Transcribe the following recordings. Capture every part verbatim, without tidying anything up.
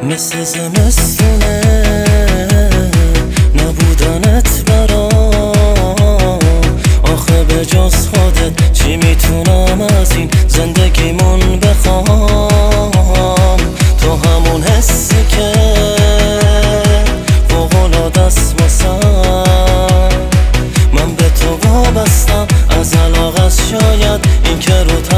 مثل زمستونه نبودنت برام، آخه به جز خودت چی میتونم از این زندگیمون بخوام. تو همون حسی که فوق‌العاده است واسم، من به تو وابستم از علاقت، شاید این که روت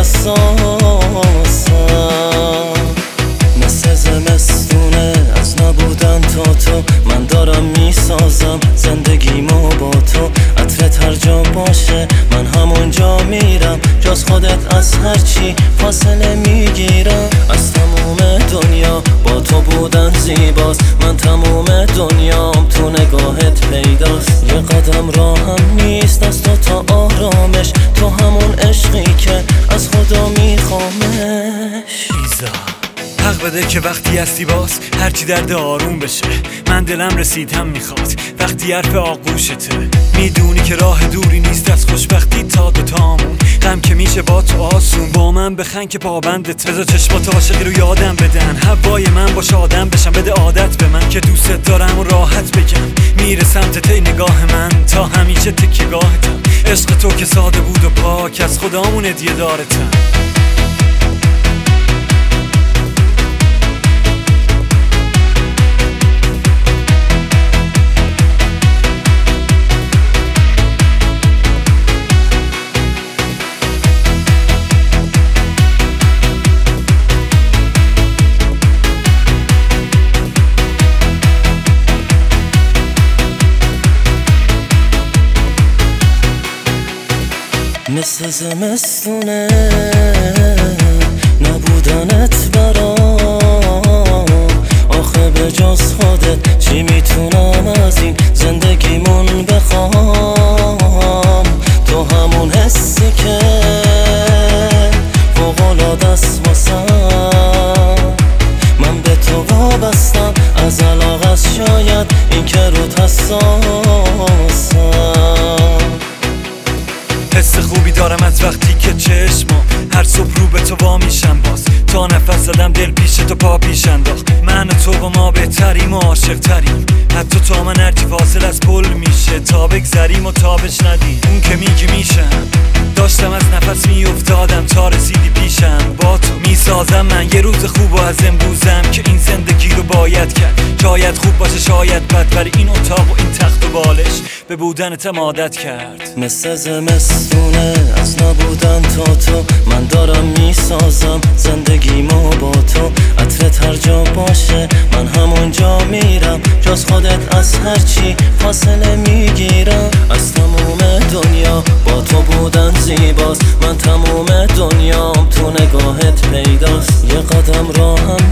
حساسم. مثل زمستونه از نبودن تا تو، من دارم میسازم زندگیمو با تو. عطرت هر جا باشه من همونجا میرم، جز خودت از هرچی فاصله میگیرم. از تموم دنیا با تو بودن زیباست، من تموم دنیام تو نگاهت پیداست. یه قدم راهم نیست از تو تا آرامش، تو همون عشقی که از خدا میخوامش. حق بده که وقتی هستی باز هرچی درد آروم بشه. من دلم رسیدم میخواد وقتی حرف آغوشته. میدونی که راه دوری نیست از خوشبختی تا دوتامون، غم که میشه با تو آسون. با من بخند که پابندت، بذار چشمات عاشقی رو یادم بدن. هوای من باش آدم بشم، بده عادت به من که دوست دارم و راحت بگم. میره سمت تی نگاه من تا همیشه تکیه‌گاهتم. عشق تو که ساده بود و پاک از خدامون هدیه دارتم. مثل زمستونه نبودنت برام، آخه به جز خودت چی میتونم از این زندگیمون بخوام. تو همون حسی که فوق‌العاده است واسم، من به تو وابستم از علاقت، شاید این که روت حساسم. حس خوبی دارم از وقتی که چشمم هر صبح رو به تو وا میشم. باز تا نفس زدم دل پیش تو پا پیش انداخت. من و تو با ما بهتریم و عاشق تریم، حتی تا من هرچی فاصل از پل میشه تا بگذریم و تا بشنویم اون که میگی میشم. داشتم از نفس میافتادم تا رسیدی پیشم. با تو میسازم من یه روز خوب و از امروزم که این زندگی رو باید کرد. شاید خوب باشه شاید بد، ولی این اتاق و این تخت و بالش به بودنتم عادت کرد. مثل زمستونه از نبودن تا تو، من دارم میسازم زندگیمو با تو. عطرت هر جا باشه من همونجا میرم، جز خودت از هرچی فاصله میگیرم. از تموم دنیا با تو بودن زیباست، من تموم دنیام تو نگاهت پیداست. یه قدم راهم